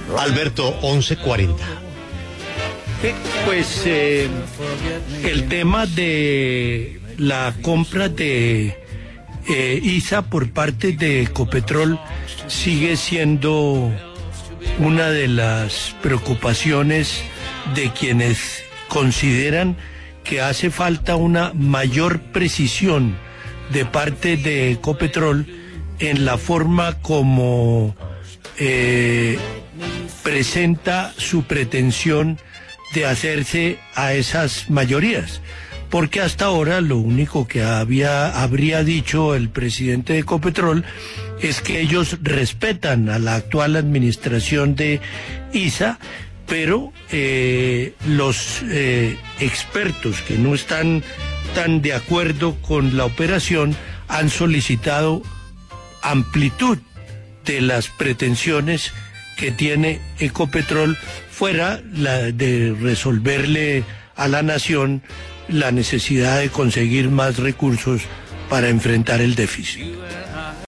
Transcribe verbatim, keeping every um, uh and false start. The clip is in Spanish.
Alberto, once cuarenta. Eh, pues eh, el tema de la compra de eh, I S A por parte de Ecopetrol sigue siendo una de las preocupaciones de quienes consideran que hace falta una mayor precisión de parte de Ecopetrol en la forma como eh, presenta su pretensión de hacerse a esas mayorías, porque hasta ahora lo único que había habría dicho el presidente de Ecopetrol es que ellos respetan a la actual administración de I S A, pero eh, los eh, expertos que no están tan de acuerdo con la operación han solicitado amplitud de las pretensiones que tiene Ecopetrol fuera la de resolverle a la nación la necesidad de conseguir más recursos para enfrentar el déficit.